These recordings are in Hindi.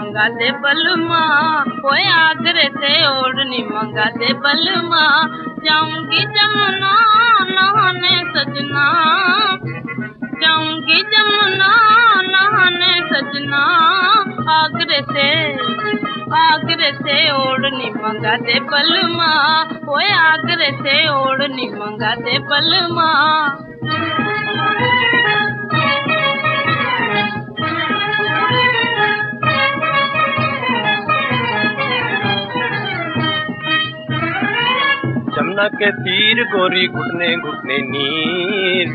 मंगा दे बलमा, कोई आगरे से ओढ़नी मंगा दे बलमा। जाऊंगी जमुना नहाने सजना, जाऊंगी जमुना नहाने सजना। आगरे से ओढ़नी मंगा दे बलमा, कोई आगरे से ओढ़नी मंगा दे बलमा। जमुना के तीर गोरी घुटने घुटने नीर,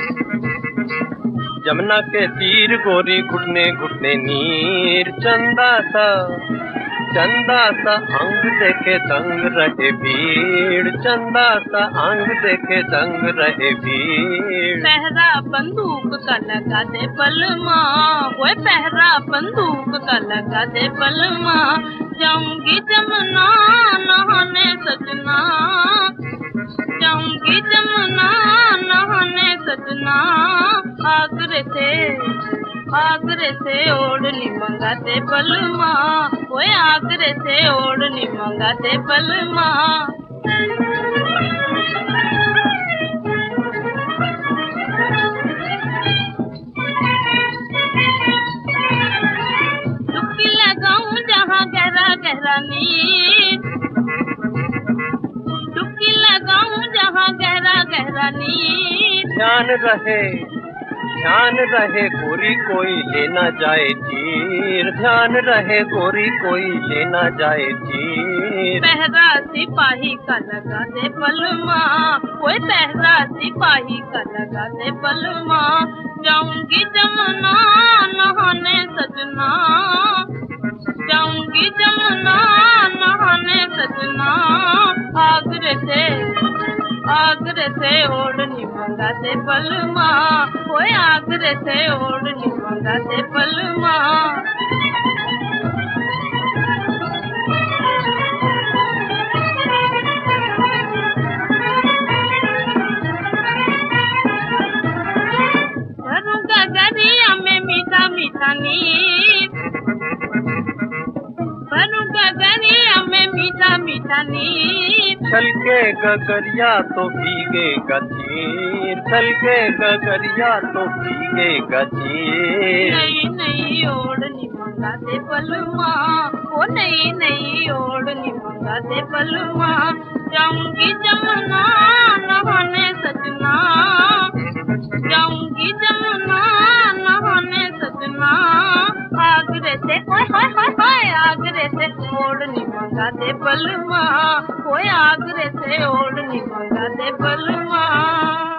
जमुना के तीर गोरी घुटने घुटने नीर। चंदा सा अंग देखे दंग रहे भीड़, चंदा सा अंग देखे दंग रहे भीड़। पहरा बंदूक का लगा दे बलमा, वो पहरा बंदूक का लगा दे बलमा। जाऊंगी जमुना नहाने सजना, जाऊंगी जमुना नहाने सजना। आगरे से ओढ़नी मंगा दे बलमा, ओए आगरे से ओढ़नी मंगा दे बलमा। डुबकी लगाऊं जहाँ गहरा गहरा नीर, डुबकी लगाऊं जहाँ गहरा गहरा नीर। ध्यान रहे गोरी कोई लेना जाए चीर, ध्यान रहे गोरी कोई लेना जाए चीर। पहरा सिपाही का लगा दे बलमा, कोई पहरा सिपाही का लगा दे बलमा। जाऊंगी जमुना नहाने सजना, जाऊंगी जमुना नहाने सजना। आगरे से ओढ़नी मंगा दे बलमा, कोई आगरे से ओढ़नी मंगा दे बलमा। भरूंगा गरिया में मीठा मीठा नीर, भरूंगा गरिया में मीठा मीठा नीर। छलके गगरिया तो भीगेगा चीर, छलके गगरिया तो भीगेगा चीर। नई ओढ़नी मंगा दे बलमा, ओ नई ओढ़नी मंगा दे बलमा। जाऊंगी जमुना नहाने सजना, जाऊंगी जमुना नहाने सजना। आगरे से आगरे से ओढ़नी मंगा दे बलमा, कोई आगरे से ओढ़नी मंगा दे बलमा।